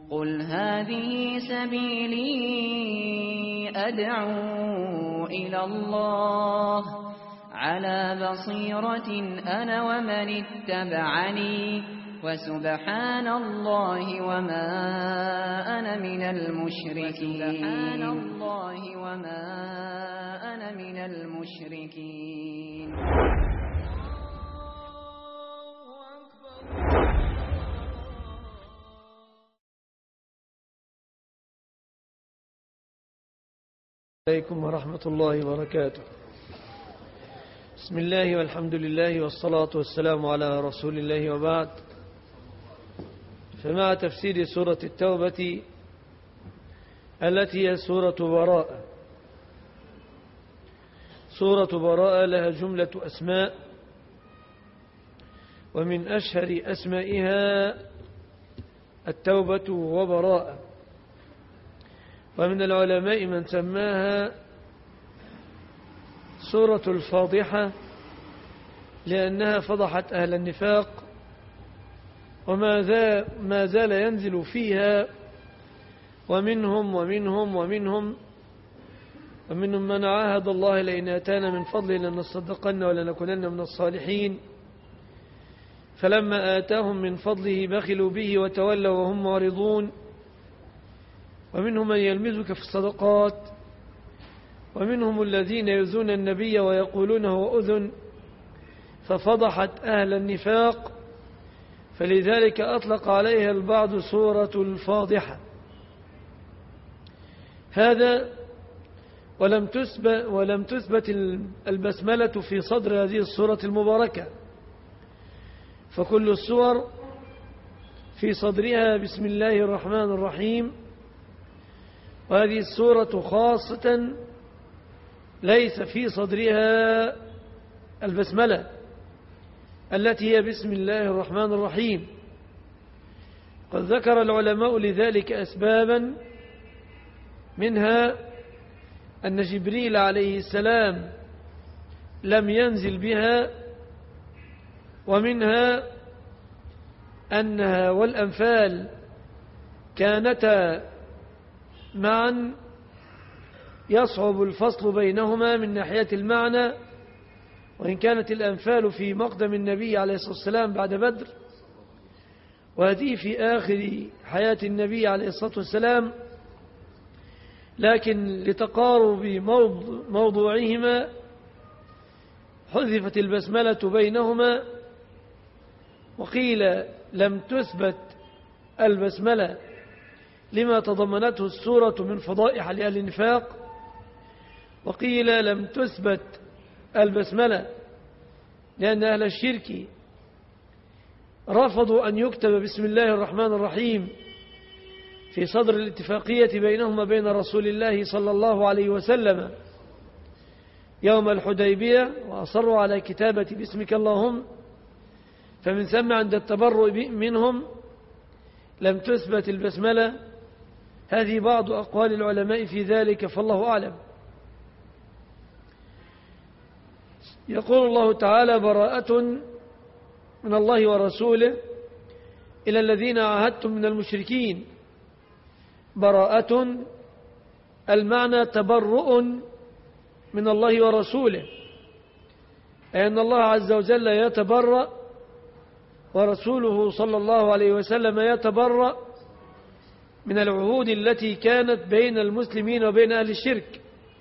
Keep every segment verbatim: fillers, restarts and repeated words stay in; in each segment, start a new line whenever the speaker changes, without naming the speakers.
قل هذه سبيلي أدعو إلى الله على بصيرة أنا ومن اتبعني وسبحان الله وما أنا من المشركين سبحان الله وما أنا من المشركين.
عليكم ورحمة الله وبركاته. بسم الله والحمد لله والصلاة والسلام على رسول الله وبعد. فمع تفسير سورة التوبة التي هي سورة براءة. سورة براءة لها جملة أسماء، ومن أشهر أسمائها التوبة وبراءة، ومن العلماء من سماها سورة الفاضحة لأنها فضحت أهل النفاق، وما زال ينزل فيها ومنهم ومنهم ومنهم ومنهم من عاهد الله لئن آتانا من فضله لنصدقن ولنكونن من الصالحين، فلما آتاهم من فضله بخلوا به وتولوا وهم معرضون. ومنهم من يلمزك في الصدقات، ومنهم الذين يؤذون النبي ويقولون هو أذن، ففضحت أهل النفاق، فلذلك أطلق عليها البعض سورة الفاضحة. هذا ولم تثبت ولم تثبت البسملة في صدر هذه السورة المباركة، فكل السور في صدرها بسم الله الرحمن الرحيم، وهذه السورة خاصة ليس في صدرها البسملة التي هي بسم الله الرحمن الرحيم. قد ذكر العلماء لذلك أسبابا، منها أن جبريل عليه السلام لم ينزل بها، ومنها أنها والأنفال كانتا معا يصعب الفصل بينهما من ناحية المعنى، وإن كانت الأنفال في مقدم النبي عليه الصلاة والسلام بعد بدر، وهذه في آخر حياة النبي عليه الصلاة والسلام، لكن لتقارب موضوعهما حذفت البسملة بينهما. وقيل لم تثبت البسملة لما تضمنته السورة من فضائح لأهل النفاق، وقيل لم تثبت البسملة لأن أهل الشرك رفضوا أن يكتب بسم الله الرحمن الرحيم في صدر الاتفاقية بينهما بين رسول الله صلى الله عليه وسلم يوم الحديبية، وأصروا على كتابة باسمك اللهم، فمن ثم عند التبرؤ منهم لم تثبت البسملة. هذه بعض أقوال العلماء في ذلك، فالله أعلم. يقول الله تعالى: براءة من الله ورسوله إلى الذين عاهدتم من المشركين. براءة المعنى تبرؤ من الله ورسوله، أي أن الله عز وجل يتبرأ ورسوله صلى الله عليه وسلم يتبرأ من العهود التي كانت بين المسلمين وبين أهل الشرك.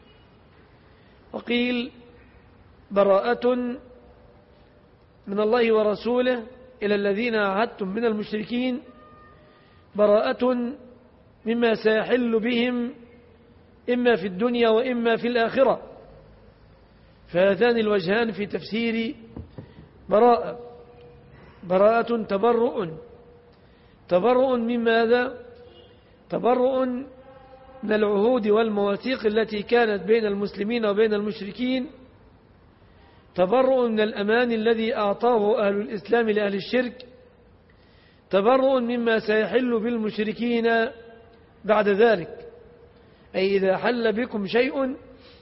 وقيل براءة من الله ورسوله إلى الذين عاهدتم من المشركين، براءة مما سيحل بهم إما في الدنيا وإما في الآخرة. فهذان الوجهان في تفسير براءة. براءة تبرؤ. تبرؤ من ماذا؟ تبرؤ من العهود والمواثيق التي كانت بين المسلمين وبين المشركين، تبرؤ من الأمان الذي أعطاه أهل الإسلام لأهل الشرك، تبرؤ مما سيحل بالمشركين بعد ذلك. أي إذا حل بكم شيء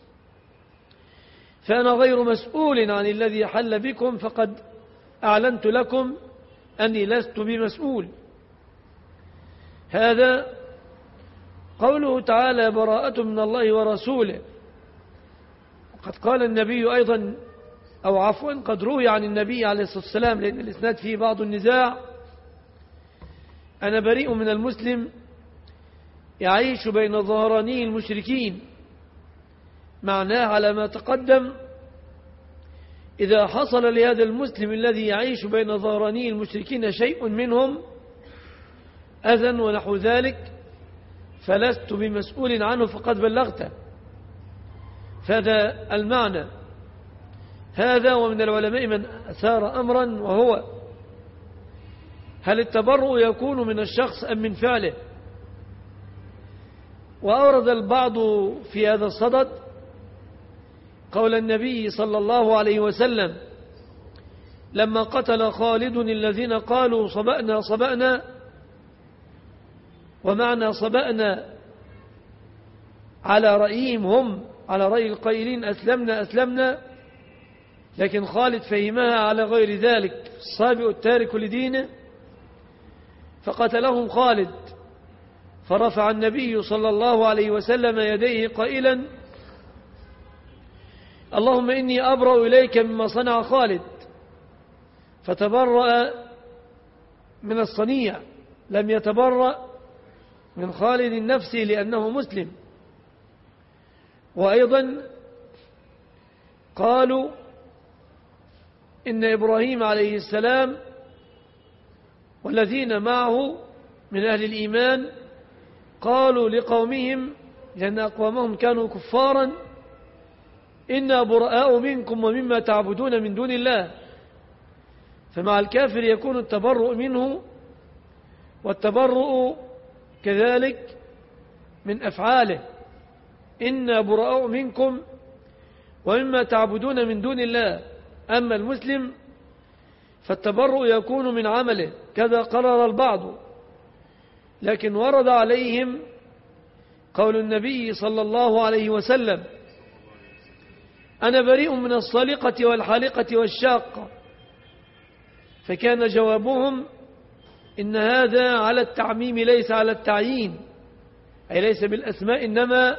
فأنا غير مسؤول عن الذي حل بكم، فقد أعلنت لكم أني لست بمسؤول. هذا قوله تعالى براءة من الله ورسوله. قد قال النبي أيضا، أو عفوا قد روي عن النبي عليه الصلاة والسلام، لأن الإسناد فيه بعض النزاع: أنا بريء من المسلم يعيش بين ظهراني المشركين. معناه على ما تقدم، إذا حصل لهذا المسلم الذي يعيش بين ظهراني المشركين شيء منهم أذى ونحو ذلك فلست بمسؤول عنه فقد بلغته. فهذا المعنى. هذا ومن العلماء من أثار أمرا، وهو هل التبرؤ يكون من الشخص أم من فعله؟ وأورد البعض في هذا الصدد قول النبي صلى الله عليه وسلم لما قتل خالد الذين قالوا صبأنا صبأنا، ومعنى صبأنا على رأيهم هم، على رأي القائلين أسلمنا أسلمنا، لكن خالد فهمها على غير ذلك، الصابئ التارك لدينه، فقتلهم خالد. فرفع النبي صلى الله عليه وسلم يديه قائلا اللهم إني أبرأ إليك مما صنع خالد، فتبرأ من الصنيع، لم يتبرأ من خالد نفسه لأنه مسلم. وأيضا قالوا إن إبراهيم عليه السلام والذين معه من أهل الإيمان قالوا لقومهم، لأن أقوامهم كانوا كفارا، إنا براء منكم ومما تعبدون من دون الله. فمع الكافر يكون التبرؤ منه، والتبرؤ كذلك من أفعاله، إنا براء منكم ومما تعبدون من دون الله. أما المسلم فالتبرؤ يكون من عمله، كذا قرر البعض. لكن ورد عليهم قول النبي صلى الله عليه وسلم أنا بريء من الصالقة والحالقة والشاقة، فكان جوابهم إن هذا على التعميم ليس على التعيين، أي ليس بالأسماء إنما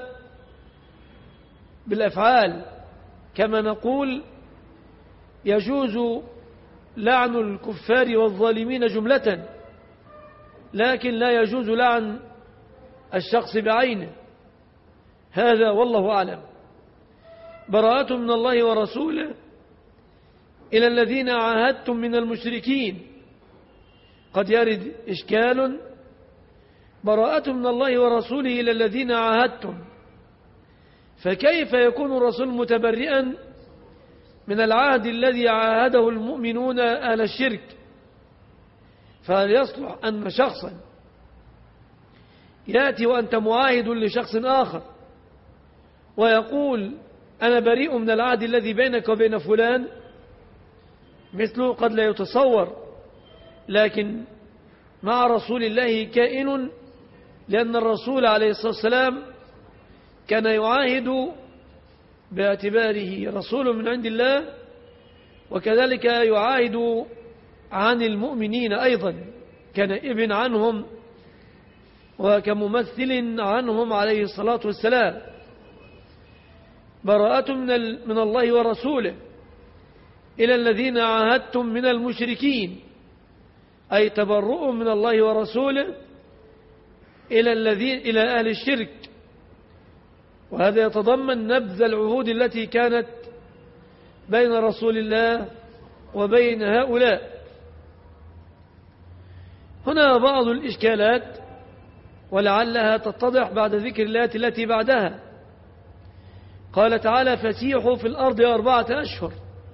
بالأفعال. كما نقول يجوز لعن الكفار والظالمين جملة، لكن لا يجوز لعن الشخص بعينه. هذا والله أعلم. براءة من الله ورسوله إلى الذين عاهدتم من المشركين. قد يرد إشكال: براءة من الله ورسوله إلى الذين عاهدتم، فكيف يكون الرسول متبرئا من العهد الذي عاهده المؤمنون أهل الشرك؟ فهل يصلح أن شخصا يأتي وأنت معاهد لشخص آخر ويقول أنا بريء من العهد الذي بينك وبين فلان؟ مثله قد لا يتصور، لكن مع رسول الله كائن، لأن الرسول عليه الصلاة والسلام كان يعاهد باعتباره رسول من عند الله، وكذلك يعاهد عن المؤمنين أيضا، كان ابن عنهم وكممثل عنهم عليه الصلاة والسلام. براءة من الله ورسوله إلى الذين عاهدتم من المشركين، أي تبرؤ من الله ورسوله إلى الذين إلى أهل الشرك. وهذا يتضمن نبذ العهود التي كانت بين رسول الله وبين هؤلاء. هنا بعض الإشكالات ولعلها تتضح بعد ذكر الآيات التي بعدها. قال تعالى فسيحوا في الأرض أربعة أشهر.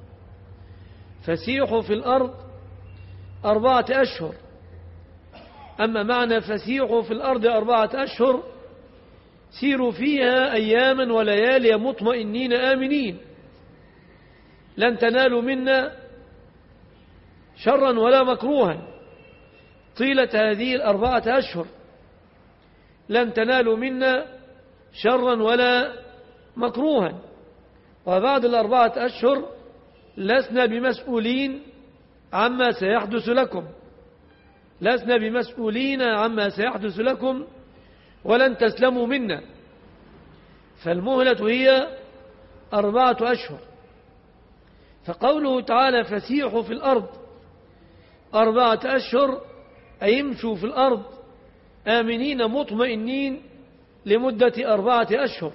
فسيحوا في الأرض أربعة أشهر. أما معنى فسيحوا في الأرض أربعة أشهر سيروا فيها أياما وليالي مطمئنين آمنين، لن تنالوا منا شرا ولا مكروها طيلة هذه الأربعة أشهر، لن تنالوا منا شرا ولا مكروها. وبعد الأربعة أشهر لسنا بمسؤولين عما سيحدث لكم. لسنا بمسؤولين عما سيحدث لكم ولن تسلموا منا. فالمهلة هي أربعة أشهر. فقوله تعالى فسيحوا في الأرض أربعة أشهر أي يمشوا في الأرض آمنين مطمئنين لمدة أربعة أشهر.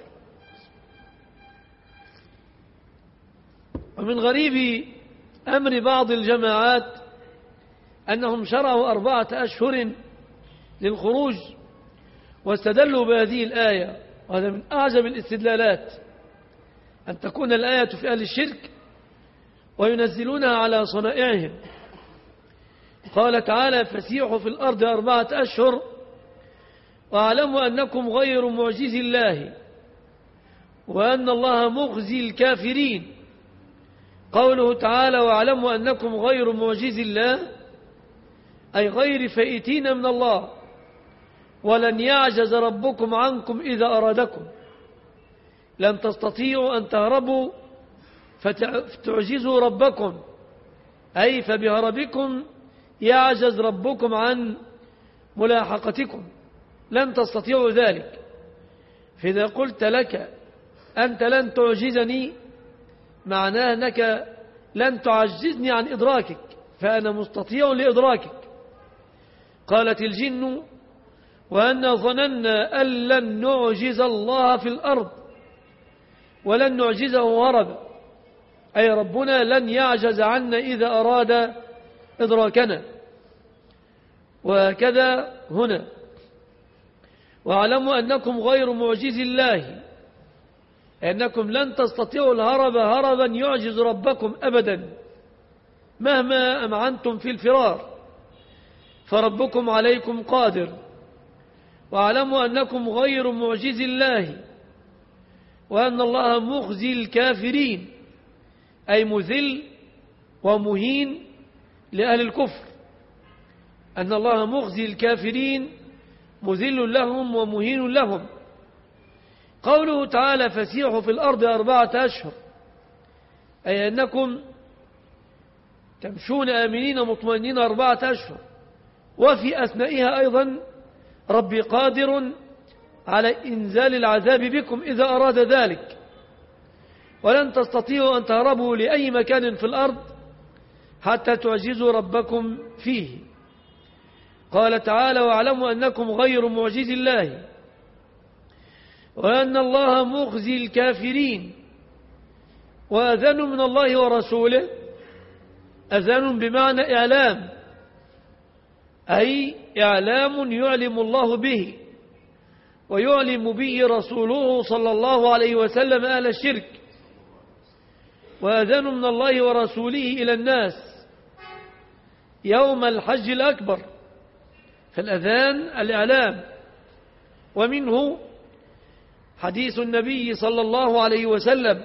ومن غريب أمر بعض الجماعات أنهم شرعوا أربعة أشهر للخروج واستدلوا بهذه الآية، وهذا من أعجب الاستدلالات أن تكون الآية في أهل الشرك وينزلونها على صنائعهم. قال تعالى فسيحوا في الأرض أربعة أشهر واعلموا أنكم غير معجز الله وأن الله مخزي الكافرين. قوله تعالى واعلموا أنكم غير معجز الله أي غير فائتين من الله، ولن يعجز ربكم عنكم إذا أرادكم. لن تستطيعوا أن تهربوا فتعجزوا ربكم، أي فبهربكم يعجز ربكم عن ملاحقتكم، لن تستطيعوا ذلك. فإذا قلت لك أنت لن تعجزني معناه أنك لن تعجزني عن إدراكك، فأنا مستطيع لإدراكك. قالت الجن وأنا ظننا أن لن نعجز الله في الأرض ولن نعجزه هربا، أي ربنا لن يعجز عنا إذا أراد إدراكنا. وهكذا هنا واعلموا أنكم غير معجز الله، أنكم لن تستطيعوا الهرب هربا يعجز ربكم أبدا مهما أمعنتم في الفرار، فربكم عليكم قادر. واعلموا أنكم غير معجز الله وأن الله مخزي الكافرين، أي مذل ومهين لأهل الكفر، أن الله مخزي الكافرين مذل لهم ومهين لهم. قوله تعالى فسيحوا في الأرض أربعة أشهر أي أنكم تمشون آمنين مطمئنين أربعة أشهر، وفي أثنائها أيضا ربي قادر على إنزال العذاب بكم إذا أراد ذلك، ولن تستطيعوا أن تهربوا لأي مكان في الأرض حتى تعجزوا ربكم فيه. قال تعالى واعلموا أنكم غير معجز الله وأن الله مخزي الكافرين. وأذان من الله ورسوله أذان بمعنى إعلام، أي إعلام يعلم الله به ويعلم به رسوله صلى الله عليه وسلم أهل الشرك. وأذان من الله ورسوله إلى الناس يوم الحج الأكبر، فالأذان الإعلام. ومنه حديث النبي صلى الله عليه وسلم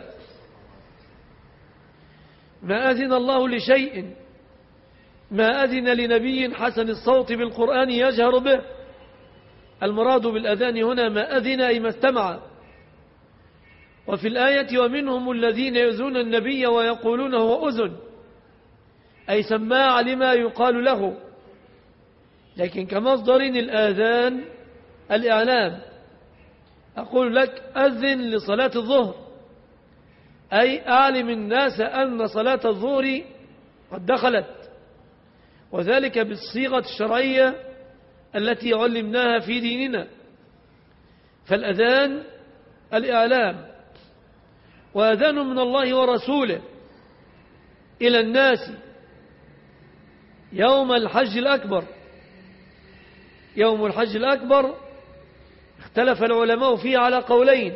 ما أذن الله لشيء ما أذن لنبي حسن الصوت بالقرآن يجهر به. المراد بالأذان هنا ما أذن أي ما استمع. وفي الآية ومنهم الذين يؤذون النبي ويقولون هو أذن، أي سماع لما يقال له، لكن كمصدر الآذان الإعلام. أقول لك أذن لصلاة الظهر، أي أعلم الناس أن صلاة الظهر قد دخلت، وذلك بالصيغة الشرعية التي علمناها في ديننا. فالأذان الإعلام. وأذان من الله ورسوله إلى الناس يوم الحج الأكبر. يوم الحج الأكبر اختلف العلماء فيه على قولين،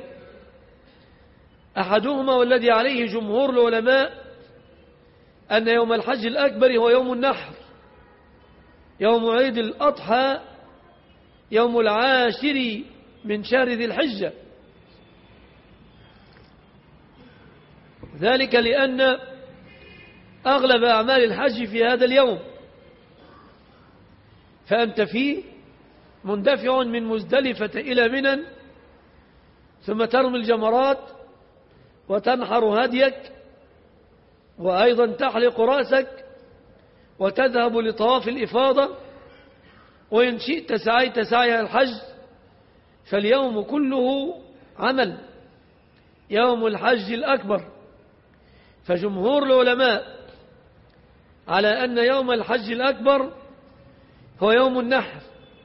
أحدهما والذي عليه جمهور العلماء أن يوم الحج الأكبر هو يوم النحر، يوم عيد الأضحى، يوم العاشر من شهر ذي الحجة. ذلك لأن أغلب أعمال الحج في هذا اليوم، فأنت فيه مندفع من مزدلفة إلى منى، ثم ترمي الجمرات وتنحر هديك، وأيضا تحلق رأسك وتذهب لطواف الإفاضة، وإن شئت سعيت سعي الحج، فاليوم كله عمل، يوم الحج الأكبر. فجمهور العلماء على أن يوم الحج الأكبر هو يوم النحر،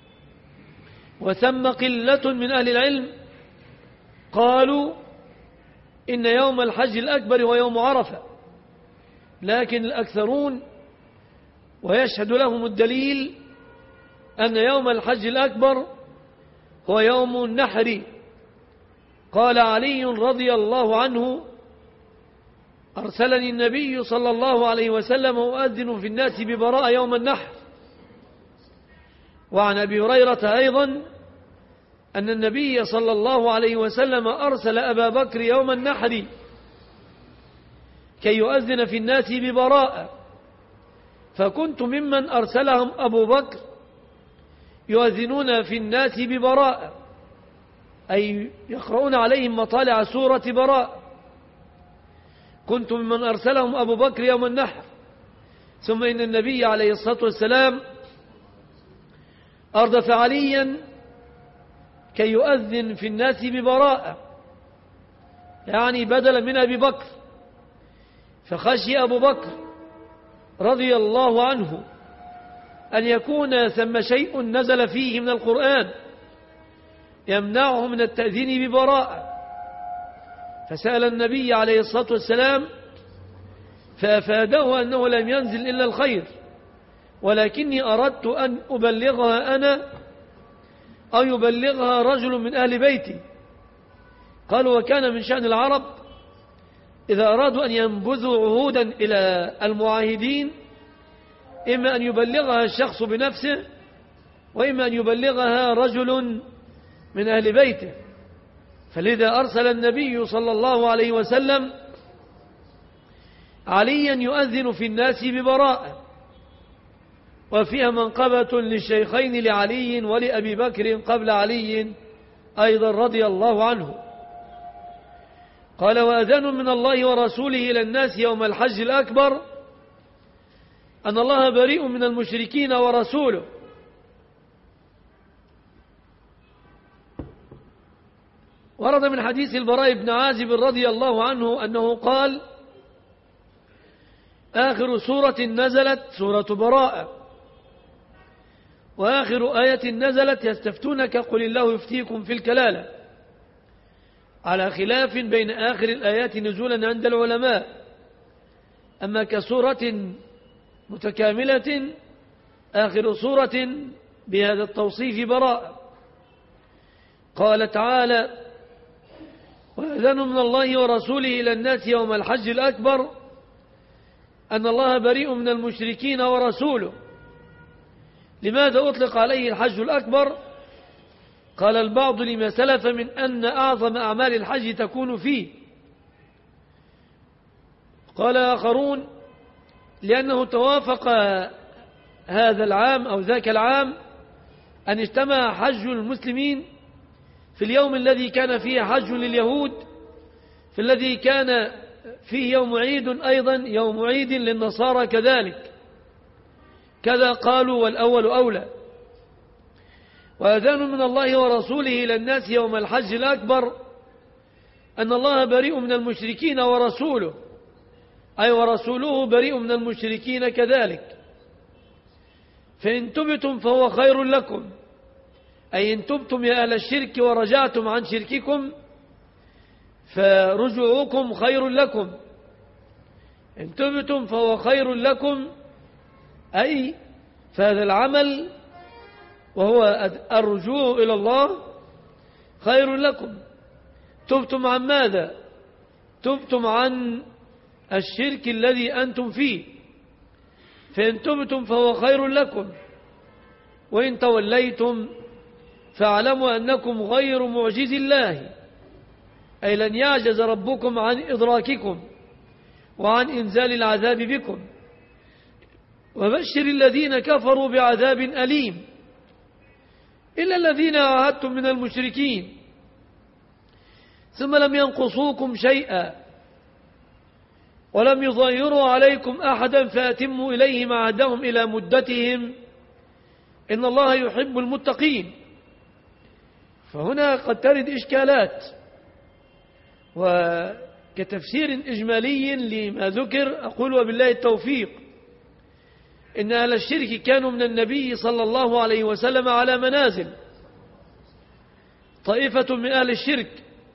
وثم قلة من أهل العلم قالوا إن يوم الحج الأكبر هو يوم عرفة، لكن الأكثرون ويشهد لهم الدليل أن يوم الحج الأكبر هو يوم النحر. قال علي رضي الله عنه: أرسلني النبي صلى الله عليه وسلم وأذن في الناس ببراء يوم النحر. وعن أبي هريرة أيضا أن النبي صلى الله عليه وسلم أرسل أبا بكر يوم النحر كي يؤذن في الناس ببراء، فكنت ممن أرسلهم أبو بكر يؤذنون في الناس ببراء، أي يقرؤون عليهم مطالع سورة براء. كنت ممن أرسلهم أبو بكر يوم النحر. ثم إن النبي عليه الصلاة والسلام أردف عليا كي يؤذن في الناس ببراء، يعني بدلا من أبي بكر، فخشي أبو بكر رضي الله عنه أن يكون ثم شيء نزل فيه من القرآن يمنعه من التأذين ببراء، فسأل النبي عليه الصلاة والسلام فأفاده أنه لم ينزل إلا الخير، ولكني أردت أن أبلغها أنا أو يبلغها رجل من أهل بيتي. قالوا: وكان من شأن العرب إذا أرادوا أن ينبذوا عهودا إلى المعاهدين إما أن يبلغها الشخص بنفسه وإما أن يبلغها رجل من أهل بيته، فلذا أرسل النبي صلى الله عليه وسلم عليا يؤذن في الناس ببراء. وفيها منقبة للشيخين لعلي ولأبي بكر قبل علي أيضا رضي الله عنه. قال: وأذان من الله ورسوله إلى الناس يوم الحج الأكبر أن الله بريء من المشركين ورسوله. ورد من حديث البراء بن عازب رضي الله عنه أنه قال: آخر سورة نزلت سورة براء، وآخر آية نزلت يستفتونك قل الله يفتيكم في الكلالة، على خلاف بين آخر الآيات نزولا عند العلماء. أما كسورة متكاملة آخر سورة بهذا التوصيف براء. قال تعالى: وأذان من الله ورسوله إلى الناس يوم الحج الأكبر أن الله بريء من المشركين ورسوله. لماذا أطلق عليه الحج الأكبر؟ قال البعض: لما سلف من أن أعظم أعمال الحج تكون فيه. قال آخرون: لأنه توافق هذا العام أو ذاك العام أن اجتمع حج المسلمين في اليوم الذي كان فيه حج لليهود، في الذي كان فيه يوم عيد أيضا يوم عيد للنصارى كذلك، كذا قالوا والأول أولى. وأذان من الله ورسوله إلى الناس يوم الحج الأكبر أن الله بريء من المشركين ورسوله، أي ورسوله بريء من المشركين كذلك. فإن تبتم فهو خير لكم، أي إن تبتم يا أهل الشرك ورجعتم عن شرككم فرجوعكم خير لكم. إن تبتم فهو خير لكم، أي فهذا العمل وهو الرجوع إلى الله خير لكم. تبتم عن ماذا؟ تبتم عن الشرك الذي أنتم فيه، فإن تبتم فهو خير لكم، وإن توليتم فاعلموا أنكم غير معجز الله، أي لن يعجز ربكم عن إدراككم وعن إنزال العذاب بكم. وبشر الذين كفروا بعذاب أليم إلا الذين عاهدتم من المشركين ثم لم ينقصوكم شيئا ولم يظاهروا عليكم أحدا فأتموا إليهم عهدهم إلى مدتهم إن الله يحب المتقين. فهنا قد ترد إشكالات، وكتفسير إجمالي لما ذكر أقول وبالله التوفيق إن أهل الشرك كانوا من النبي صلى الله عليه وسلم على منازل. طائفة من أهل الشرك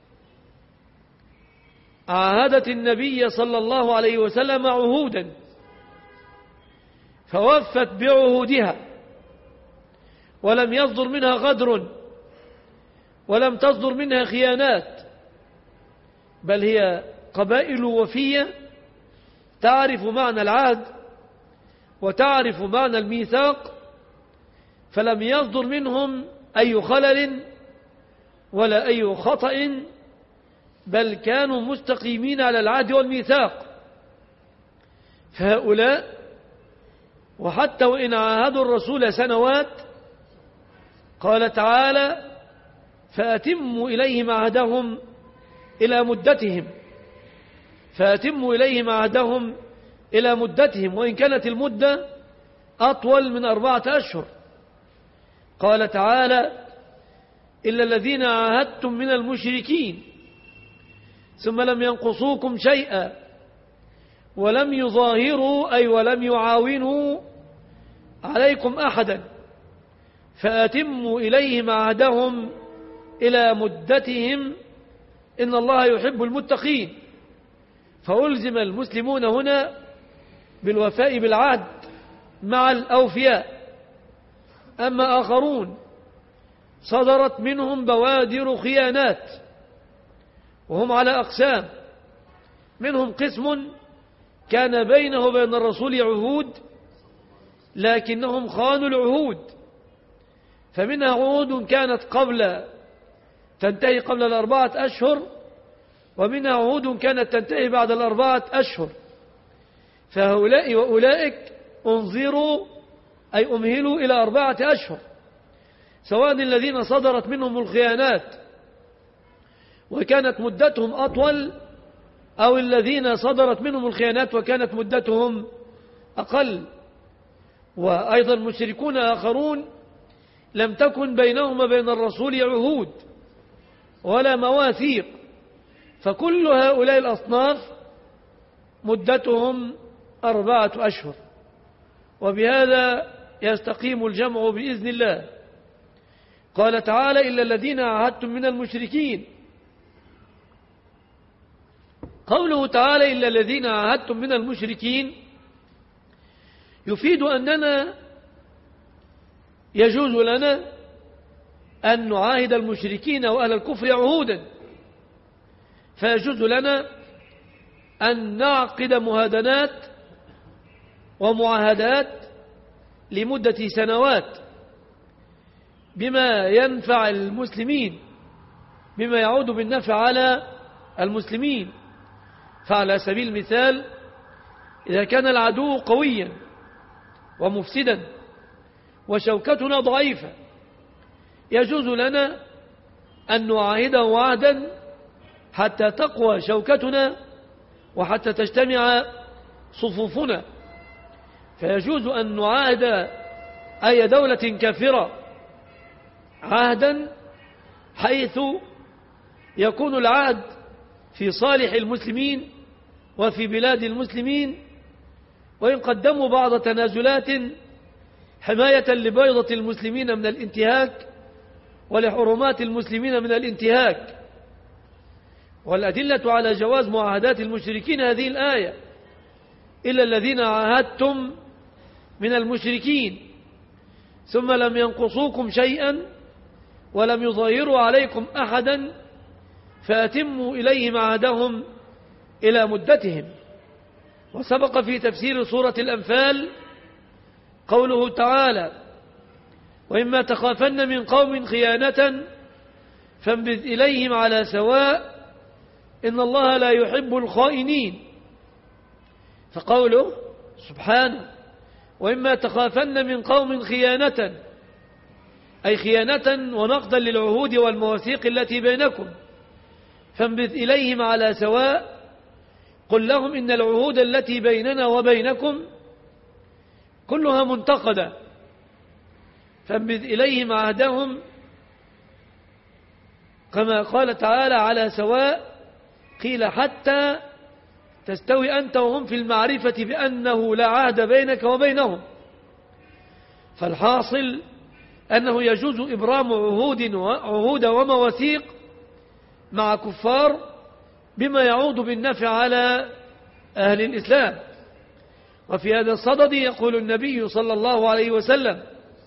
عاهدت النبي صلى الله عليه وسلم عهودا فوفت بعهودها ولم يصدر منها غدر ولم تصدر منها خيانات، بل هي قبائل وفية تعرف معنى العهد وتعرف معنى الميثاق، فلم يصدر منهم أي خلل ولا أي خطأ، بل كانوا مستقيمين على العهد والميثاق. فهؤلاء وحتى وإن عاهدوا الرسول سنوات قال تعالى فأتموا إليهم عهدهم إلى مدتهم فأتموا إليهم عهدهم إلى مدتهم وإن كانت المدة أطول من أربعة أشهر. قال تعالى إلا الذين عاهدتم من المشركين ثم لم ينقصوكم شيئا ولم يظاهروا أي ولم يعاونوا عليكم أحدا فأتموا إليهم عهدهم إلى مدتهم إن الله يحب المتقين. فألزم المسلمون هنا بالوفاء بالعهد مع الأوفياء. أما آخرون صدرت منهم بوادر خيانات وهم على أقسام، منهم قسم كان بينه وبين الرسول عهود لكنهم خانوا العهود، فمنها عهود كانت قبل تنتهي قبل الأربعة أشهر ومنها عهود كانت تنتهي بعد الأربعة أشهر. فهؤلاء وأولئك انظروا أي أمهلوا إلى أربعة أشهر، سواء الذين صدرت منهم الخيانات وكانت مدتهم أطول أو الذين صدرت منهم الخيانات وكانت مدتهم أقل. وأيضا مشركون آخرون لم تكن بينهم وبين الرسول عهود ولا مواثيق، فكل هؤلاء الأصناف مدتهم أربعة أشهر، وبهذا يستقيم الجمع بإذن الله. قال تعالى إلا الذين عاهدتم من المشركين. قوله تعالى إلا الذين عاهدتم من المشركين يفيد أننا يجوز لنا أن نعاهد المشركين وأهل الكفر عهودا، فيجوز لنا أن نعقد مهادنات ومعاهدات لمدة سنوات بما ينفع المسلمين، بما يعود بالنفع على المسلمين. فعلى سبيل المثال إذا كان العدو قويا ومفسدا وشوكتنا ضعيفة يجوز لنا أن نعاهده عهدا حتى تقوى شوكتنا وحتى تجتمع صفوفنا. فيجوز أن نعاهد أي دولة كافرة عهدا حيث يكون العهد في صالح المسلمين وفي بلاد المسلمين، وإن قدموا بعض تنازلات حماية لبيضة المسلمين من الانتهاك ولحرمات المسلمين من الانتهاك. والأدلة على جواز معاهدات المشركين هذه الآية إلا الذين عاهدتم من المشركين ثم لم ينقصوكم شيئا ولم يظاهروا عليكم أحدا فأتموا إليهم عهدهم إلى مدتهم. وسبق في تفسير سورة الأنفال قوله تعالى وإما تخافن من قوم خيانة فانبذ إليهم على سواء إن الله لا يحب الخائنين. فقوله سبحانه وإما تخافن من قوم خيانة أي خيانة ونقضا للعهود والمواثيق التي بينكم فانبذ إليهم على سواء قل لهم إن العهود التي بيننا وبينكم كلها منتقدة فانبذ إليهم عهدهم كما قال تعالى على سواء، قيل حتى تستوي أنت وهم في المعرفة بأنه لا عهد بينك وبينهم. فالحاصل أنه يجوز إبرام عهود عهود ومواثيق مع كفار بما يعود بالنفع على أهل الإسلام. وفي هذا الصدد يقول النبي صلى الله عليه وسلم: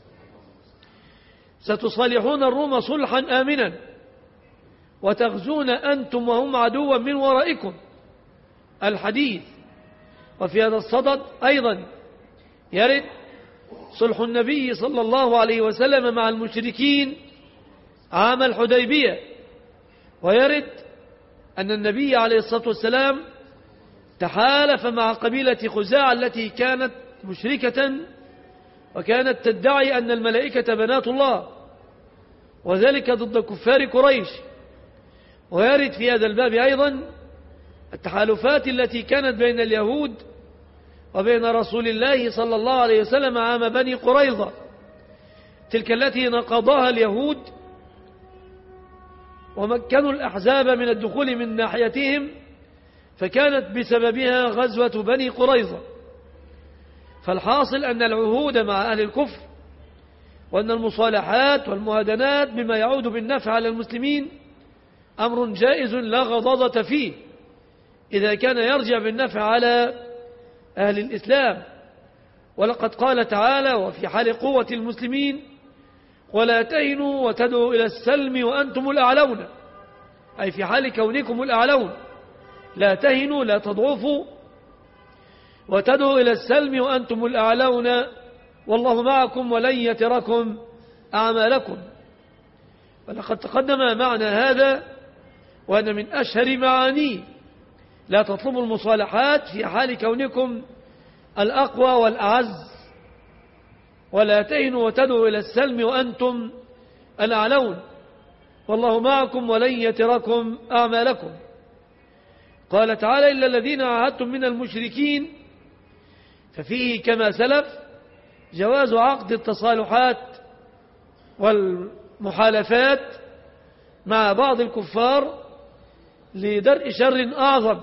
ستصالحون الروم صلحا آمنا وتغزون أنتم وهم عدوا من ورائكم الحديث. وفي هذا الصدد أيضا يرد صلح النبي صلى الله عليه وسلم مع المشركين عام الحديبية، ويرد أن النبي عليه الصلاة والسلام تحالف مع قبيلة خزاعة التي كانت مشركة وكانت تدعي أن الملائكة بنات الله، وذلك ضد كفار قريش. ويرد في هذا الباب أيضا التحالفات التي كانت بين اليهود وبين رسول الله صلى الله عليه وسلم عام بني قريظة، تلك التي نقضها اليهود ومكنوا الأحزاب من الدخول من ناحيتهم، فكانت بسببها غزوة بني قريظة. فالحاصل أن العهود مع أهل الكفر وأن المصالحات والمهادنات بما يعود بالنفع على المسلمين أمر جائز لا غضاضة فيه إذا كان يرجع بالنفع على أهل الإسلام. ولقد قال تعالى: وفي حال قوة المسلمين ولا تهنوا وتدعوا إلى السلم وأنتم الأعلون، أي في حال كونكم الأعلون، لا تهنوا لا تضعفوا وتدعوا إلى السلم وأنتم الأعلون والله معكم ولن يتركم أعمالكم. ولقد تقدم معنى هذا وأن من أشهر معانيه لا تطلبوا المصالحات في حال كونكم الأقوى والأعز، ولا تهنوا وتدعوا إلى السلم وأنتم الأعلون والله معكم ولن يتركم أعمالكم. قال تعالى: إلا الذين عاهدتم من المشركين، ففيه كما سلف جواز عقد التصالحات والمحالفات مع بعض الكفار لدرء شر أعظم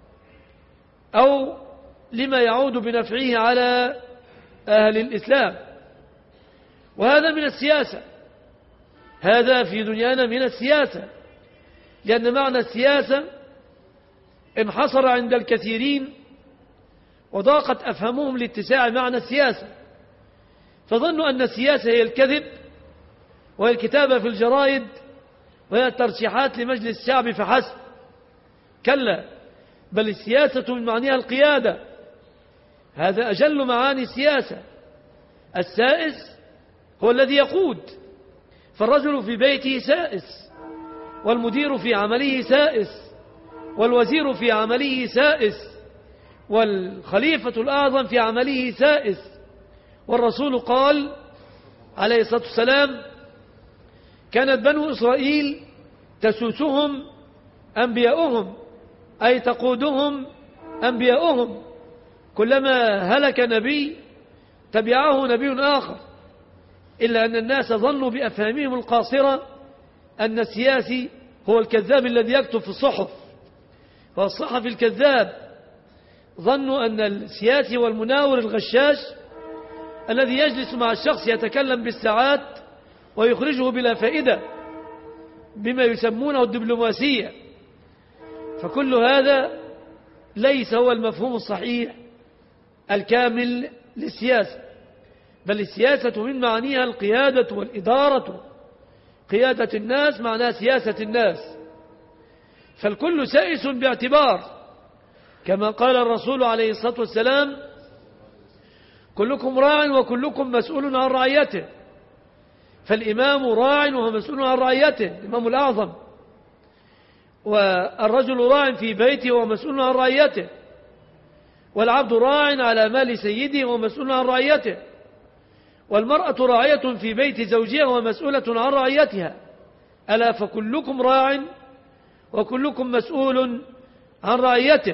أو لما يعود بنفعه على أهل الإسلام. وهذا من السياسة، هذا في دنيانا من السياسة، لأن معنى السياسة انحصر عند الكثيرين وضاقت أفهمهم لاتساع معنى السياسة، فظنوا أن السياسة هي الكذب وهي الكتابة في الجرائد وهي الترشيحات لمجلس الشعب فحسب. كلا، بل السياسة من معنيها القيادة، هذا أجل معاني السياسة. السائس هو الذي يقود، فالرجل في بيته سائس، والمدير في عمله سائس، والوزير في عمله سائس، والخليفة الأعظم في عمله سائس. والرسول قال عليه الصلاة والسلام: كانت بنو إسرائيل تسوسهم أنبياؤهم، أي تقودهم أنبياؤهم، كلما هلك نبي تبعه نبي آخر، إلا أن الناس ظنوا بأفهامهم القاصرة أن السياسي هو الكذاب الذي يكتب في الصحف، والصحفي الكذاب. ظنوا أن السياسي والمناور الغشاش الذي يجلس مع الشخص يتكلم بالساعات ويخرجه بلا فائدة بما يسمونه الدبلوماسية. فكل هذا ليس هو المفهوم الصحيح الكامل للسياسة، بل السياسة من معانيها القيادة والإدارة. قيادة الناس معناها سياسة الناس، فالكل سائس باعتبار، كما قال الرسول عليه الصلاة والسلام: كلكم راع وكلكم مسؤول عن رعيته. فالإمام راع وهو مسؤول عن رعيته، الإمام الأعظم، والرجل راع في بيته وهو مسؤول عن رعيته، والعبد راع على مال سيده وهو مسؤول عن رعيته، والمرأة راعية في بيت زوجها ومسؤولة عن رعيتها. ألا فكلكم راع وكلكم مسؤول عن رعيته.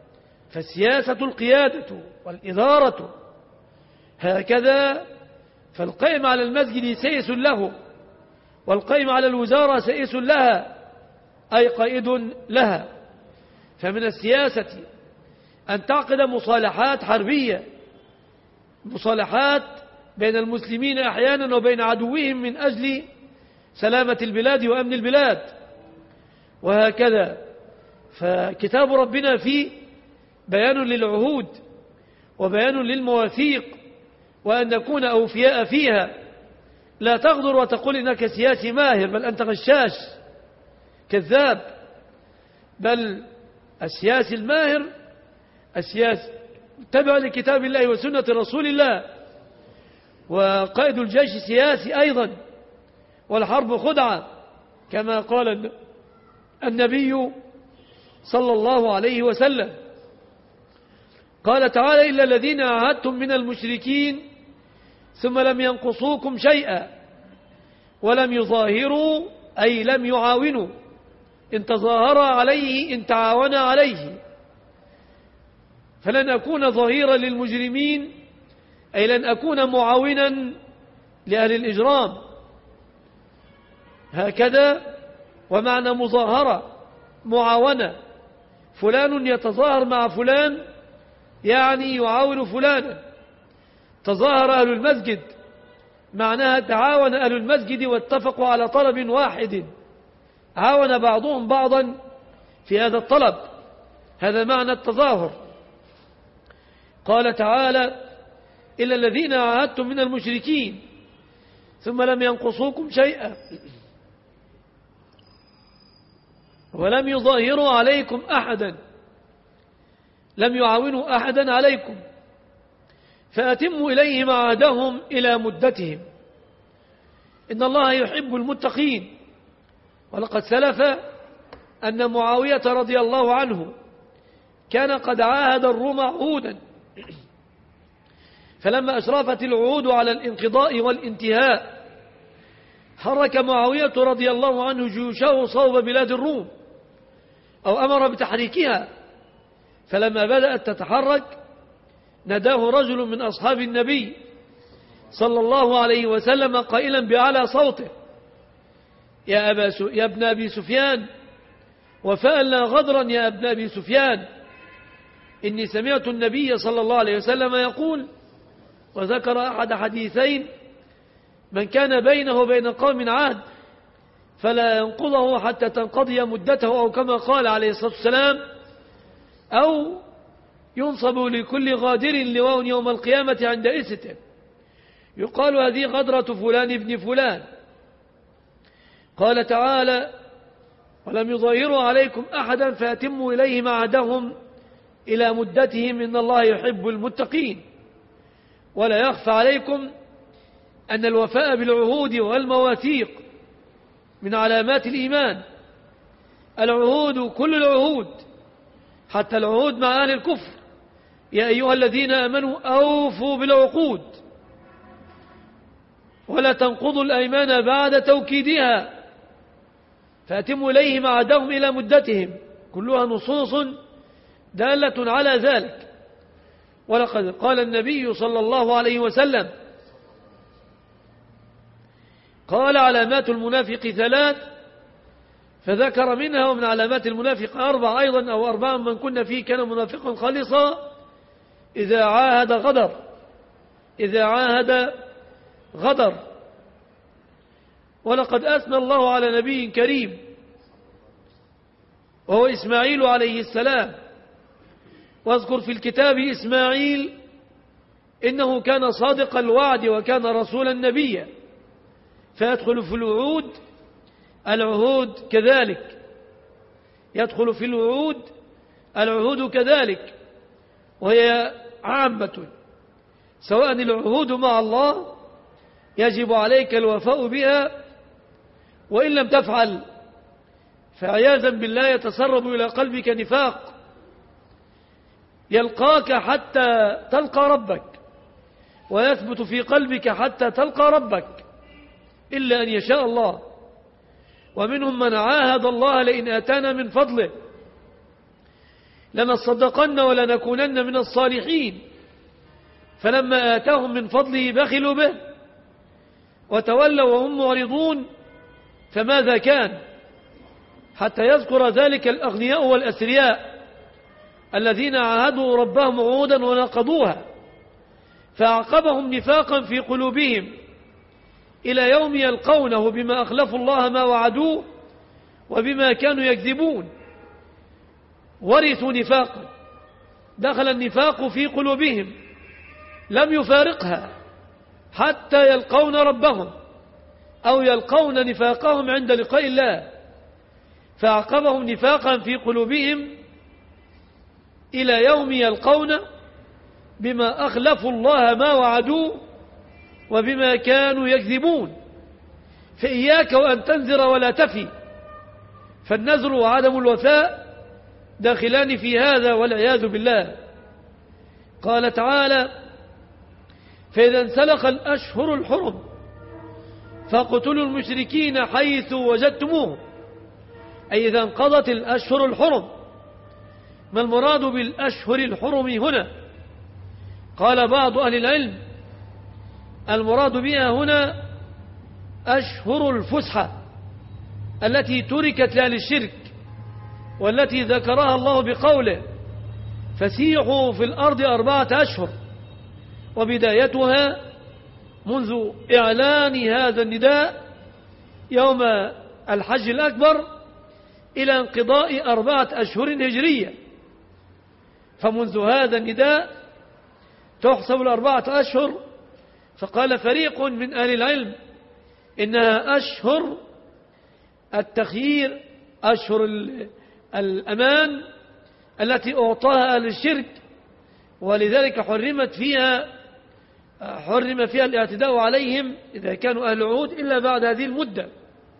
فالسياسة القيادة والإدارة، هكذا فالقائم على المسجد سيس له، والقائم على الوزارة سيس لها، أي قائد لها. فمن السياسة أن تعقد مصالحات حربية، مصالحات بين المسلمين أحيانا وبين عدوهم من أجل سلامة البلاد وأمن البلاد، وهكذا. فكتاب ربنا فيه بيان للعهود وبيان للمواثيق، وأن نكون أوفياء فيها. لا تغدر وتقول إنك سياسي ماهر، بل أنت غشاش كذاب. بل السياسي الماهر السياسي تبع لكتاب الله وسنة رسول الله، وقائد الجيش سياسي أيضا، والحرب خدعة كما قال النبي صلى الله عليه وسلم. قال تعالى: إلا الذين عاهدتم من المشركين ثم لم ينقصوكم شيئا ولم يظاهروا، أي لم يعاونوا. إن تظاهر عليه إن تعاون عليه، فلن أكون ظهيرا للمجرمين، أي لن أكون معاونا لأهل الإجرام. هكذا. ومعنى مظاهرة معاونة، فلان يتظاهر مع فلان يعني يعاون فلانا. تظاهر أهل المسجد معناها تعاون أهل المسجد واتفقوا على طلب واحد، عاون بعضهم بعضا في هذا الطلب، هذا معنى التظاهر. قال تعالى: إلا الذين عاهدتم من المشركين ثم لم ينقصوكم شيئا ولم يظاهروا عليكم أحدا، لم يعاونوا أحدا عليكم، فأتموا إليهم عهدهم إلى مدتهم، إن الله يحب المتقين. ولقد سلف أن معاوية رضي الله عنه كان قد عاهد الروم عهودا، فلما أشرفت العهود على الانقضاء والانتهاء حرك معاوية رضي الله عنه جيوشه صوب بلاد الروم، أو أمر بتحريكها. فلما بدأت تتحرك ناداه رجل من أصحاب النبي صلى الله عليه وسلم قائلا بأعلى صوته: يا, أبا س... يا ابن أبي سفيان، وفاء لا غدرا يا ابن أبي سفيان، إني سمعت النبي صلى الله عليه وسلم يقول، وذكر أحد حديثين: من كان بينه وبين قوم عهد فلا ينقضه حتى تنقضي مدته، أو كما قال عليه الصلاة والسلام: أو ينصب لكل غادر لواء يوم القيامة عند إسته، يقال هذه غدرة فلان ابن فلان. قال تعالى: ولم يظاهروا عليكم أحدا فأتموا إليهم عهدهم إلى مدتهم، إن الله يحب المتقين. ولا يخفى عليكم أن الوفاء بالعهود والمواثيق من علامات الإيمان. العهود كل العهود، حتى العهود مع أهل الكفر: يا أيها الذين آمنوا أوفوا بالعقود ولا تنقضوا الأيمان بعد توكيدها، فأتموا إليهم عهدهم إلى مدتهم. كلها نصوص دالة على ذلك. ولقد قال النبي صلى الله عليه وسلم: قال علامات المنافق ثلاث، فذكر منها: ومن علامات المنافق أربع أيضا، أو أربعا من كنا فيه كان منافقا خالصا: إذا عاهد غدر، إذا عاهد غدر. ولقد أثنى الله على نبي كريم وهو إسماعيل عليه السلام. واذكر في الكتاب إسماعيل إنه كان صادق الوعد وكان رسولا نبيا. فيدخل في الوعود العهود كذلك، يدخل في الوعود العهود كذلك، وهي عامة، سواء العهود مع الله يجب عليك الوفاء بها، وإن لم تفعل فعياذا بالله يتسرب إلى قلبك نفاق يلقاك حتى تلقى ربك، ويثبت في قلبك حتى تلقى ربك، إلا أن يشاء الله. ومنهم من عاهد الله: لئن آتانا من فضله لنصدقن ولنكونن من الصالحين، فلما آتاهم من فضله بخلوا به وتولوا وهم معرضون، فماذا كان؟ حتى يذكر ذلك الأغنياء والأثرياء الذين عاهدوا ربهم عهودا ونقضوها، فأعقبهم نفاقا في قلوبهم إلى يوم يلقونه بما أخلفوا الله ما وعدوه وبما كانوا يكذبون. ورثوا نفاقا، دخل النفاق في قلوبهم لم يفارقها حتى يلقون ربهم أو يلقون نفاقهم عند لقاء الله، فأعقبهم نفاقا في قلوبهم إلى يوم يلقون بما أخلفوا الله ما وعدوه وبما كانوا يكذبون. فإياك وأن تنذر ولا تفي، فالنذر وعدم الوفاء داخلان في هذا والعياذ بالله. قال تعالى: فإذا انسلخ الأشهر الحرم فاقتلوا المشركين حيث وجدتموهم، أي إذا انقضت الأشهر الحرم. ما المراد بالأشهر الحرم هنا؟ قال بعض أهل العلم: المراد بها هنا أشهر الفسحة التي تركت لأهل الشرك، والتي ذكرها الله بقوله: فسيحوا في الأرض أربعة أشهر، وبدايتها منذ إعلان هذا النداء يوم الحج الأكبر إلى انقضاء أربعة أشهر هجرية. فمنذ هذا النداء تحسب الأربعة أشهر. فقال فريق من أهل العلم إنها أشهر التخيير، أشهر الأمان التي أعطاها أهل الشرك، ولذلك حرمت فيها حرم فيها الاعتداء عليهم إذا كانوا أهل عهود إلا بعد هذه المدة،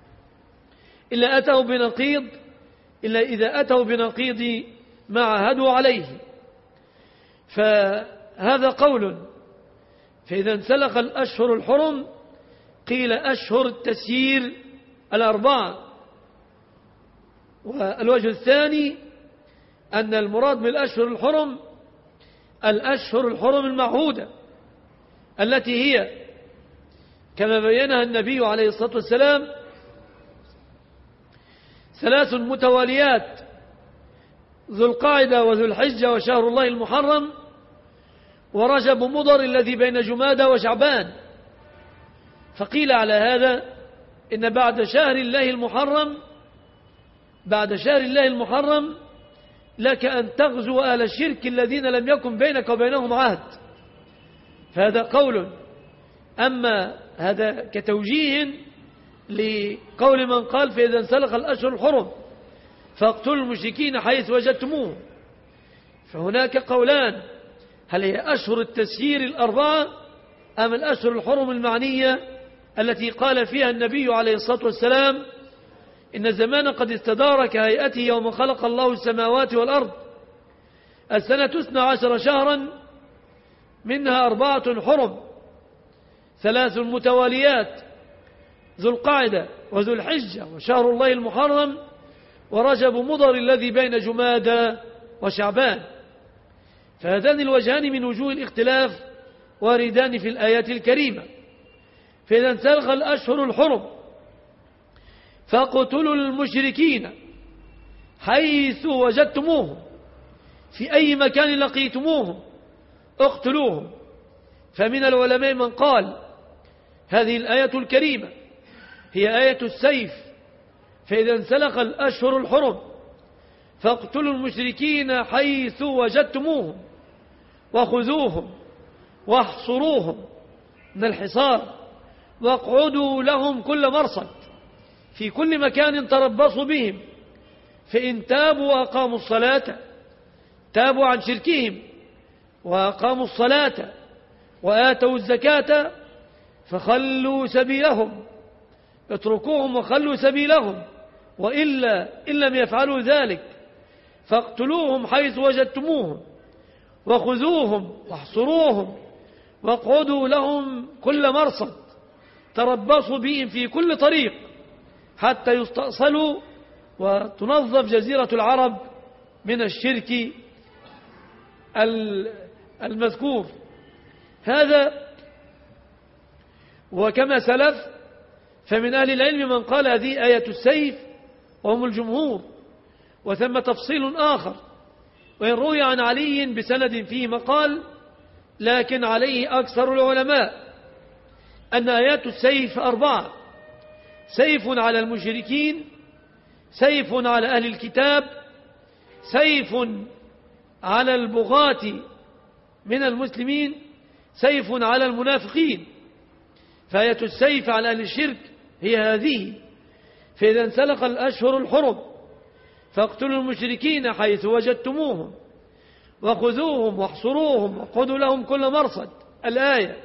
إلا أتوا بنقيض إلا إذا أتوا بنقيض ما عاهدوا عليه. فهذا قول. فإذا انسلخ الأشهر الحرم قيل أشهر التسيير الأربعة. والوجه الثاني أن المراد بالأشهر الحرم الأشهر الحرم المعهودة التي هي كما بينها النبي عليه الصلاة والسلام ثلاث متواليات: ذو القاعدة وذو الحجة وشهر الله المحرم ورجب مضر الذي بين جمادى وشعبان. فقيل على هذا إن بعد شهر الله المحرم بعد شهر الله المحرم لك أن تغزو أهل الشرك الذين لم يكن بينك وبينهم عهد. فهذا قول. أما هذا كتوجيه لقول من قال: فإذا انسلخ الأشهر الحرم فاقتلوا المشركين حيث وجدتموه. فهناك قولان: هل هي أشهر التسيير الأربعة أم الأشهر الحرم المعنية التي قال فيها النبي عليه الصلاة والسلام: إن الزمان قد استدار كهيئته يوم خلق الله السماوات والأرض، السنة اثنا عشر شهرا منها أربعة حرم، ثلاث متواليات: ذو القاعدة وذو الحجة وشهر الله المحرم ورجب مضر الذي بين جمادى وشعبان. فهذان الوجهان من وجوه الاختلاف واردان في الآيات الكريمة. فإذا انسلخ الأشهر الحرم فاقتلوا المشركين حيث وجدتموهم، في أي مكان لقيتموهم اقتلوهم. فمن العلماء من قال هذه الآية الكريمة هي آية السيف. فإذا انسلخ الأشهر الحرم فاقتلوا المشركين حيث وجدتموهم وخذوهم واحصروهم من الحصار واقعدوا لهم كل مرصد، في كل مكان تربصوا بهم، فإن تابوا وأقاموا الصلاة تابوا عن شركهم وأقاموا الصلاة وآتوا الزكاة فخلوا سبيلهم، اتركوهم وخلوا سبيلهم، وإلا إن لم يفعلوا ذلك فاقتلوهم حيث وجدتموهم وخذوهم واحصروهم واقعدوا لهم كل مرصد، تربصوا بهم في كل طريق حتى يستأصلوا وتنظف جزيرة العرب من الشرك المذكور. هذا وكما سلف فمن أهل العلم من قال هذه آية السيف وهم الجمهور، وثم تفصيل آخر وإن روي عن علي بسند فيه مقال لكن عليه أكثر العلماء أن آيات السيف أربعة: سيف على المشركين، سيف على أهل الكتاب، سيف على البغاة من المسلمين، سيف على المنافقين. فآية السيف على أهل الشرك هي هذه: فإذا انسلخ الأشهر الحرم فاقتلوا المشركين حيث وجدتموهم وخذوهم واحصروهم وخذوا لهم كل مرصد. الآية.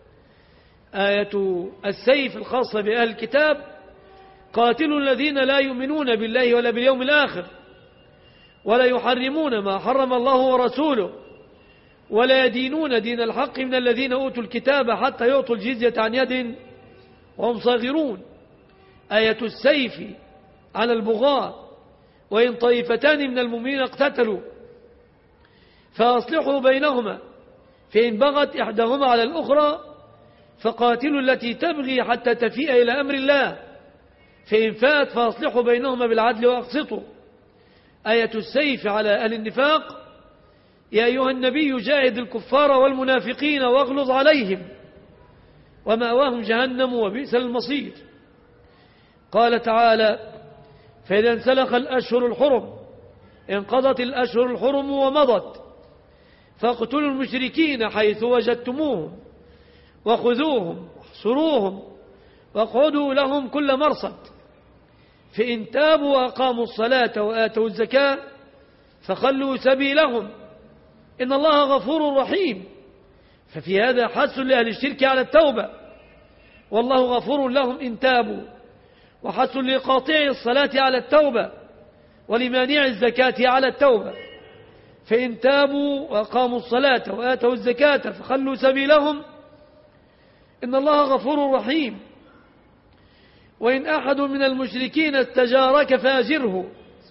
آية السيف الخاصة بأهل الكتاب: قاتلوا الذين لا يؤمنون بالله ولا باليوم الآخر ولا يحرمون ما حرم الله ورسوله ولا يدينون دين الحق من الذين أوتوا الكتاب حتى يعطوا الجزية عن يد وهم صاغرون. آية السيف على البغاة: وإن طائفتان من المؤمنين اقتتلوا فأصلحوا بينهما فإن بغت إحداهما على الأخرى فقاتلوا التي تبغي حتى تفيء إلى أمر الله فإن فات فأصلحوا بينهما بالعدل وأقسطوا. آية السيف على أهل النفاق: يا أيها النبي جاهد الكفار والمنافقين واغلظ عليهم ومأواهم جهنم وبئس المصير. قال تعالى: فإذا انسلخ الأشهر الحرم انقضت الأشهر الحرم ومضت فاقتلوا المشركين حيث وجدتموهم وخذوهم واحصروهم واقعدوا لهم كل مرصد فإن تابوا وأقاموا الصلاة وآتوا الزكاة فخلوا سبيلهم إن الله غفور رحيم. ففي هذا حث لأهل الشرك على التوبة والله غفور لهم إن تابوا، وحث لقاطعي الصلاة على التوبة ولمانع الزكاة على التوبة. فإن تابوا وأقاموا الصلاة وآتوا الزكاة فخلوا سبيلهم إن الله غفور رحيم. وإن أحد من المشركين استجارك فأجره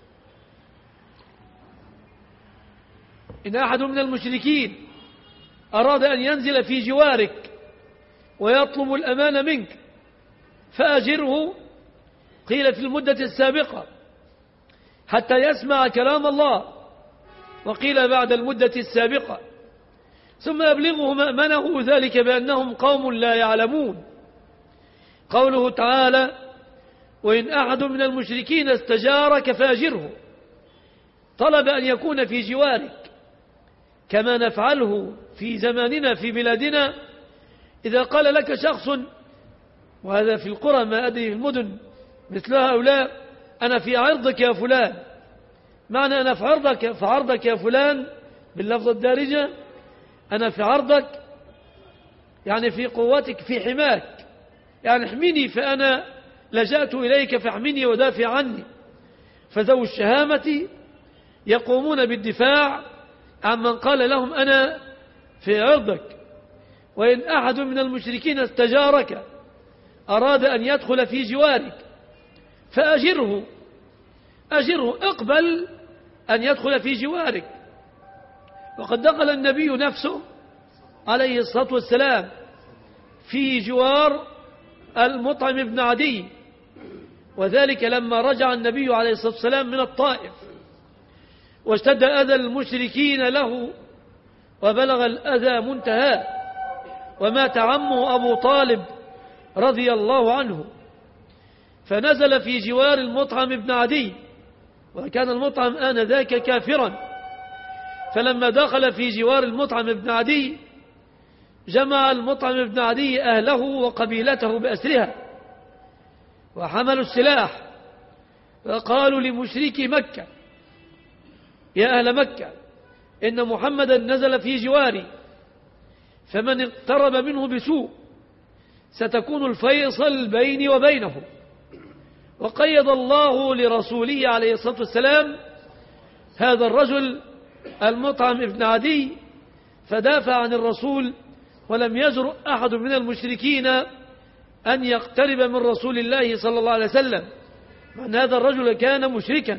إن أحد من المشركين أراد أن ينزل في جوارك ويطلب الأمان منك فأجره، قيل في المدة السابقة حتى يسمع كلام الله، وقيل بعد المدة السابقة، ثم أبلغه مأمنه ذلك بأنهم قوم لا يعلمون. قوله تعالى: وإن أحد من المشركين استجارك فأجره، طلب أن يكون في جوارك كما نفعله في زماننا في بلادنا. إذا قال لك شخص، وهذا في القرى ما أدري في المدن مثل هؤلاء: أنا في عرضك يا فلان. معنى أنا في عرضك في عرضك يا فلان باللفظ الدارجة: أنا في عرضك يعني في قوتك، في حماك، يعني احمني فأنا لجأت إليك فاحمني ودافع عني. فذو الشهامة يقومون بالدفاع عمن قال لهم أنا في عرضك. وإن أحد من المشركين استجارك أراد أن يدخل في جوارك فأجره أجره اقبل أن يدخل في جوارك. وقد دخل النبي نفسه عليه الصلاة والسلام في جوار المطعم بن عدي، وذلك لما رجع النبي عليه الصلاة والسلام من الطائف واشتد أذى المشركين له وبلغ الأذى منتهى، ومات عمه أبو طالب رضي الله عنه، فنزل في جوار المطعم بن عدي، وكان المطعم آنذاك كافرا. فلما دخل في جوار المطعم بن عدي جمع المطعم بن عدي أهله وقبيلته بأسرها وحملوا السلاح وقالوا لمشركي مكة: يا أهل مكة إن محمدا نزل في جواري، فمن اقترب منه بسوء ستكون الفيصل بيني وبينه. وقيد الله لرسوله عليه الصلاة والسلام هذا الرجل المطعم ابن عدي، فدافع عن الرسول، ولم يجرؤ أحد من المشركين أن يقترب من رسول الله صلى الله عليه وسلم، مع هذا الرجل كان مشركا.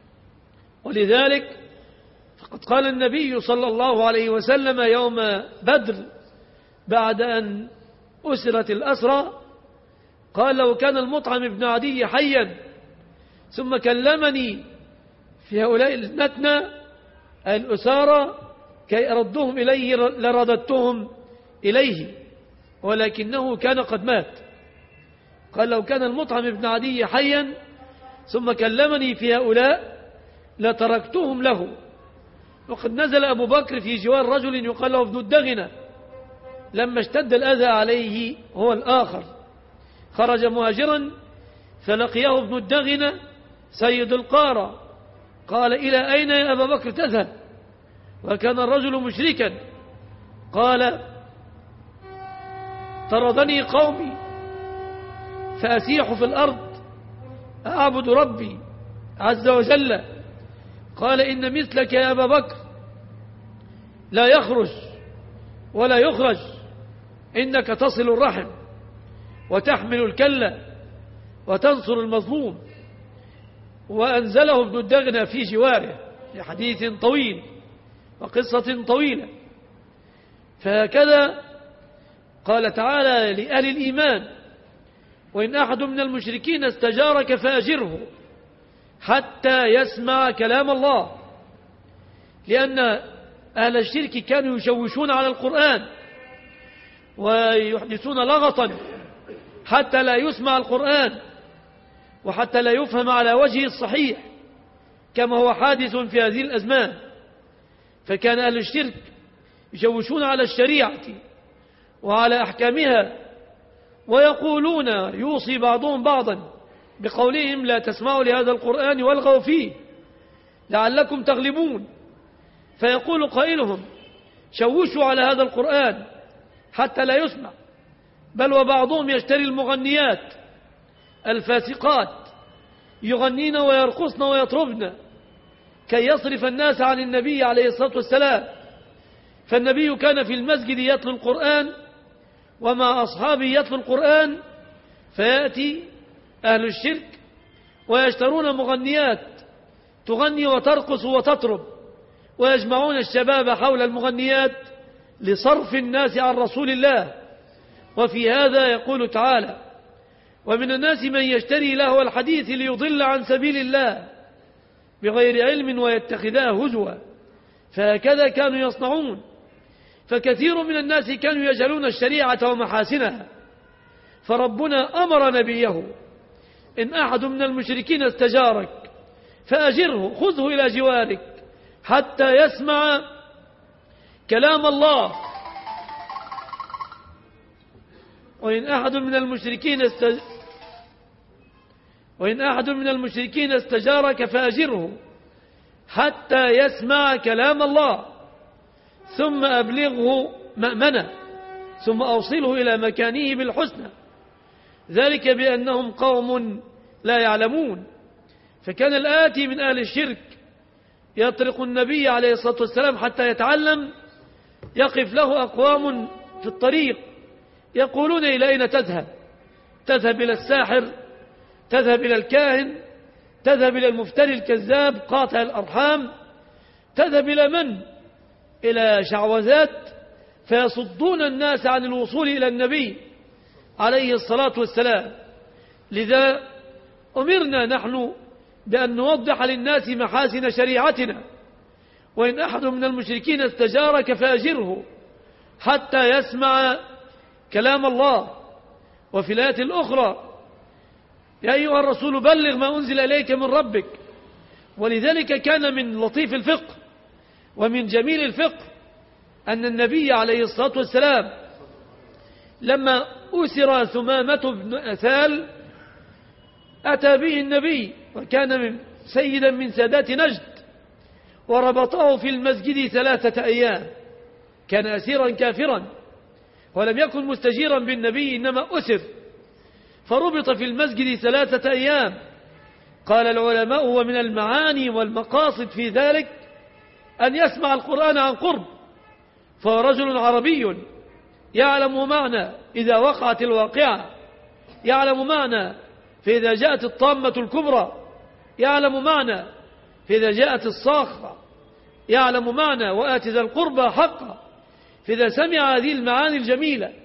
ولذلك فقد قال النبي صلى الله عليه وسلم يوم بدر بعد أن أسرت الأسرى قال لو كان المطعم بن عدي حيا ثم كلمني في هؤلاء النتنى الأسارى كي أردهم إليه لرددتهم إليه، ولكنه كان قد مات. قال لو كان المطعم بن عدي حيا ثم كلمني في هؤلاء لتركتهم له. وقد نزل أبو بكر في جوار رجل يقال له ابن الدغنة لما اشتد الأذى عليه هو الآخر، خرج مهاجرا فلقيه ابن الدغنة سيد القارة، قال إلى أين يا أبا بكر تذهب؟ وكان الرجل مشركا. قال طردني قومي فأسيح في الأرض أعبد ربي عز وجل. قال إن مثلك يا أبا بكر لا يخرج ولا يخرج، إنك تصل الرحم وتحمل الكلة وتنصر المظلوم. وأنزله ابن الدغنة في جواره في حديث طويل وقصة طويلة. فهكذا قال تعالى لأهل الإيمان وإن أحد من المشركين استجارك فأجره حتى يسمع كلام الله، لأن أهل الشرك كانوا يشوشون على القرآن ويحدثون لغطا حتى لا يسمع القرآن وحتى لا يفهم على وجهه الصحيح كما هو حادث في هذه الأزمان. فكان أهل الشرك يشوشون على الشريعة وعلى أحكامها ويقولون يوصي بعضهم بعضا بقولهم لا تسمعوا لهذا القرآن والغوا فيه لعلكم تغلبون. فيقول قائلهم شوشوا على هذا القرآن حتى لا يسمع، بل وبعضهم يشتري المغنيات الفاسقات يغنين ويرقصن ويطربن كي يصرف الناس عن النبي عليه الصلاة والسلام. فالنبي كان في المسجد يتلو القرآن ومع أصحابه يتلو القرآن، فيأتي أهل الشرك ويشترون مغنيات تغني وترقص وتطرب ويجمعون الشباب حول المغنيات لصرف الناس عن رسول الله. وفي هذا يقول تعالى ومن الناس من يشتري لهو الحديث ليضل عن سبيل الله بغير علم ويتخذها هزوا. فهكذا كانوا يصنعون. فكثير من الناس كانوا يجهلون الشريعة ومحاسنها، فربنا أمر نبيه إن أحد من المشركين استجارك فأجره، خذه إلى جوارك حتى يسمع كلام الله. وإن أحد من المشركين استج... وإن أحد من المشركين استجارك فأجره حتى يسمع كلام الله ثم أبلغه مأمنة ثم أوصله إلى مكانه بالحسنى، ذلك بأنهم قوم لا يعلمون. فكان الآتي من أهل الشرك يطرق النبي عليه الصلاة والسلام حتى يتعلم، يقف له أقوام في الطريق يقولون إلى أين تذهب؟ تذهب إلى الساحر، تذهب إلى الكاهن، تذهب إلى المفتري الكذاب قاطع الأرحام، تذهب إلى من؟ إلى شعوذات، فيصدون الناس عن الوصول إلى النبي عليه الصلاة والسلام. لذا أمرنا نحن بأن نوضح للناس محاسن شريعتنا. وإن أحد من المشركين استجارك فأجره حتى يسمع كلام الله. وفي الآية الأخرى يا أيها الرسول بلغ ما أنزل إليك من ربك. ولذلك كان من لطيف الفقه ومن جميل الفقه أن النبي عليه الصلاة والسلام لما أسر ثمامة بن أثال أتى به النبي وكان من سيدا من سادات نجد، وربطه في المسجد ثلاثة أيام. كان أسيرا كافرا ولم يكن مستجيرا بالنبي، إنما أسر فربط في المسجد ثلاثة أيام. قال العلماء ومن المعاني والمقاصد في ذلك أن يسمع القرآن عن قرب، فهو رجل عربي يعلم معنى إذا وقعت الواقعة، يعلم معنى فإذا جاءت الطامة الكبرى، يعلم معنى فإذا جاءت الصاخة، يعلم معنى وآت ذا القربى حقا. فإذا سمع هذه المعاني الجميلة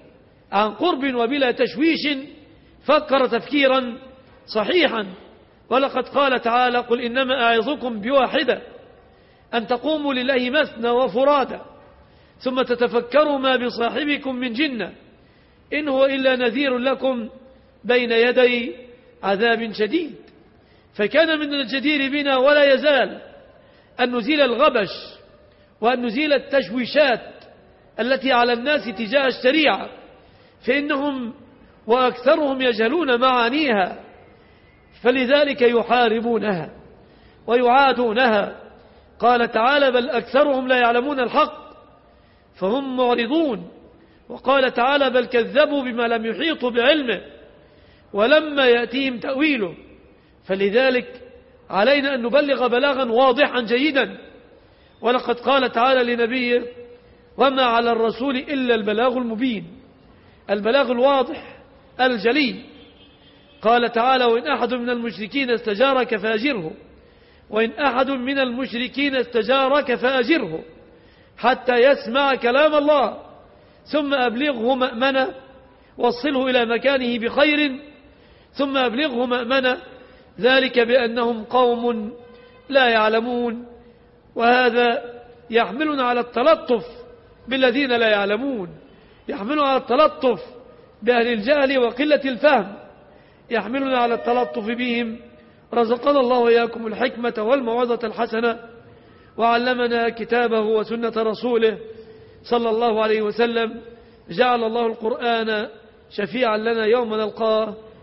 عن قرب وبلا تشويش فكر تفكيرا صحيحا. ولقد قال تعالى: قل إنما أعظكم بواحدة أن تقوموا لله مثنى وفرادا ثم تتفكروا ما بصاحبكم من جنة إن هو إلا نذير لكم بين يدي عذاب شديد. فكان من الجدير بنا ولا يزال أن نزيل الغبش وأن نزيل التشويشات التي على الناس تجاه الشريعة، فإنهم وأكثرهم يجهلون معانيها، فلذلك يحاربونها ويعادونها. قال تعالى: بل أكثرهم لا يعلمون الحق فهم معرضون. وقال تعالى: بل كذبوا بما لم يحيطوا بعلمه ولما يأتيهم تأويله. فلذلك علينا أن نبلغ بلاغا واضحا جيدا. ولقد قال تعالى لنبيه: وما على الرسول إلا البلاغ المبين، البلاغ الواضح الجلي. قال تعالى: وإن أحد من المشركين استجارك فأجره وإن أحد من المشركين استجارك فأجره حتى يسمع كلام الله ثم أبلغه مأمنة وصله إلى مكانه بخير ثم أبلغه مأمنة، ذلك بأنهم قوم لا يعلمون. وهذا يحملنا على التلطف بالذين لا يعلمون، يحملنا على التلطف بأهل الجهل وقلة الفهم، يحملنا على التلطف بهم. رزقنا الله وإياكم الحكمة والموعظة الحسنة، وعلمنا كتابه وسنة رسوله صلى الله عليه وسلم. جعل الله القرآن شفيعا لنا يوم نلقاه،